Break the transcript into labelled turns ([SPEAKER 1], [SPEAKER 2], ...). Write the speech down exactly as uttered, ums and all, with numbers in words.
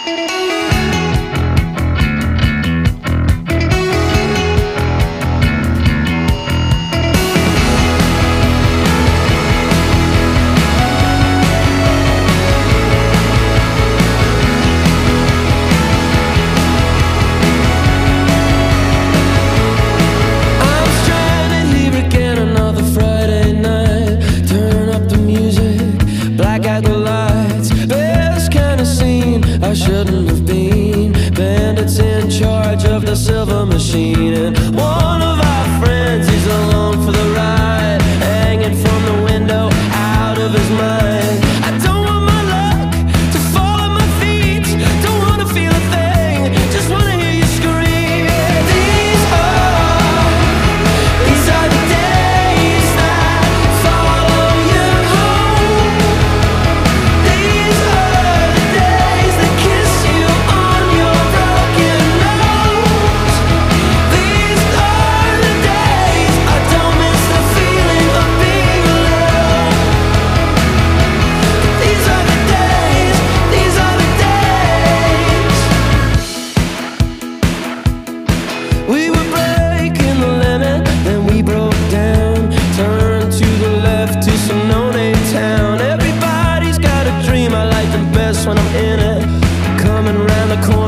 [SPEAKER 1] I shouldn't have been. Bandits in charge of the silver machine, and one of our friends, he's along for the ride, hanging from the window, out of his mind. I don't want my luck to fall at my feet, don't wanna feel a thing, just wanna hear you scream. These are, these are the days that follow you home. These are the days that kiss you on your broken nose. These are the days I don't miss the feeling of being alone. These are the days, these are the days. We were breaking the limit, then we broke down. Turned to the left to some no-name town. Everybody's got a dream, I like them best when I'm in it. Coming around the corner,